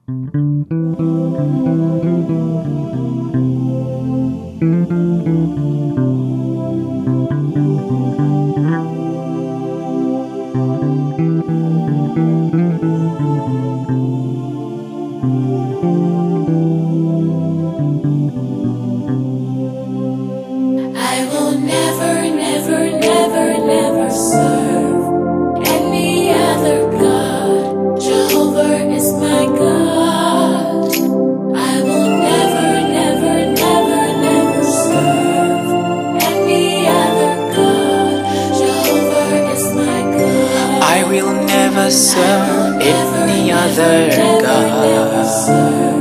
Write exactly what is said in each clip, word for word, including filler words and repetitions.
I will never, never, never, never serve any other God. Jehovah is my God. I will never, never, never, never serve any other God. Jehovah is my God. I will never serve any other God.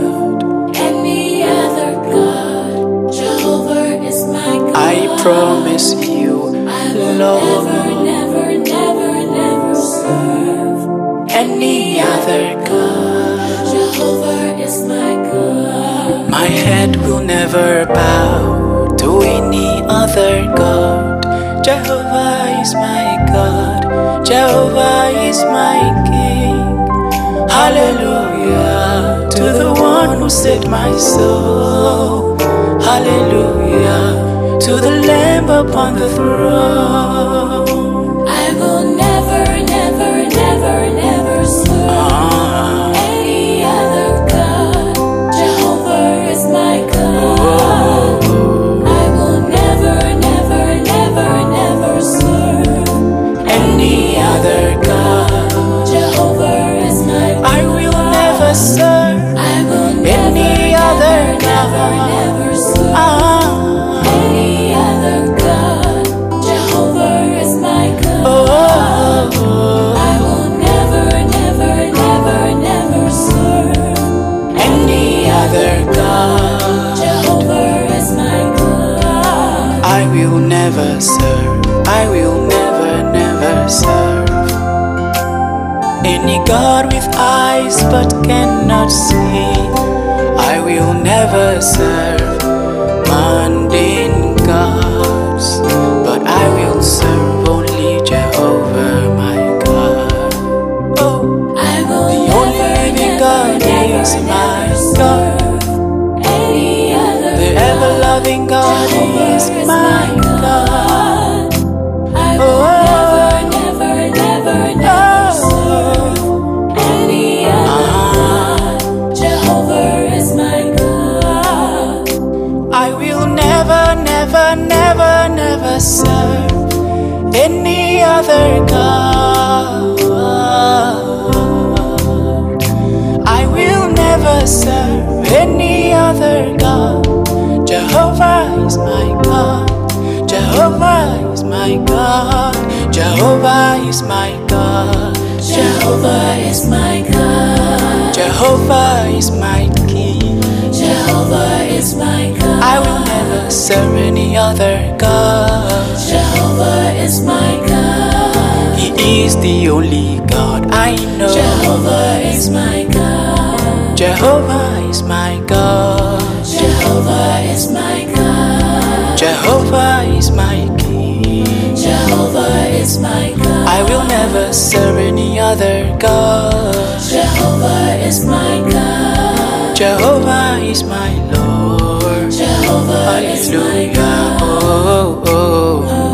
I promise you, Lord, never, never, never, never serve any other God. Jehovah is my God. My head will never bow to any other God. Jehovah is my God. Jehovah is my King. Hallelujah to the one who saved my soul. Hallelujah to the Lamb upon the throne. I will never, never, never, never serve Ah. any other God. Jehovah is my God. Oh. I will never, never, never, never serve Any other God. Jehovah is my God. I will never serve I will never, any other never, God. never serve Ah. any other God. Jehovah is my God. Oh. I will never, never, never, never serve Any other God. Jehovah is my God. I will never serve. I will never, never serve any God with eyes but cannot see. I will never serve mundane gods, but I will serve only Jehovah my God. Oh, I will the never, only living God never, is never, my never God. serve any other The God. ever-loving God Jehovah is is my my God. I will Oh. never, never, never, never serve any other God. Jehovah is my God. I will never, never, never, never serve any other God. I will never serve any other God. Jehovah is my God. Jehovah is my God. Jehovah is my God. Jehovah is my God. Jehovah is my King. Jehovah is my God. I will never serve any other God. Jehovah is my God. He is the only God I know. Jehovah is my God. Jehovah is my God. Jehovah is my God. Jehovah is my King. Jehovah is my God. I will never serve any other God. Jehovah is my God. Jehovah is my Lord. Jehovah is my Hallelujah. God. Oh, oh, oh.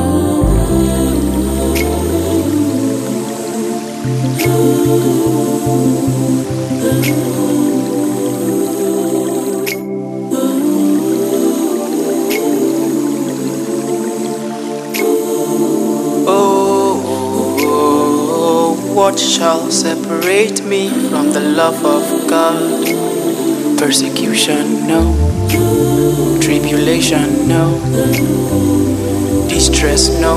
What shall separate me from the love of God? Persecution, no. Tribulation, no. Distress, no.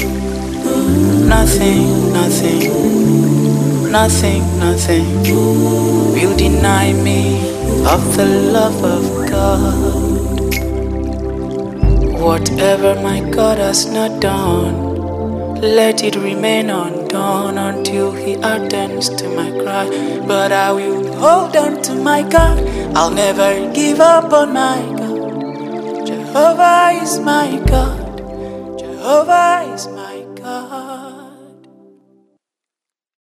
Nothing, nothing, nothing, nothing will deny me of the love of God. Whatever my God has not done, let it remain undone until He attends to my cry. But I will hold on to my God. I'll never give up on my God. Jehovah is my God. Jehovah is my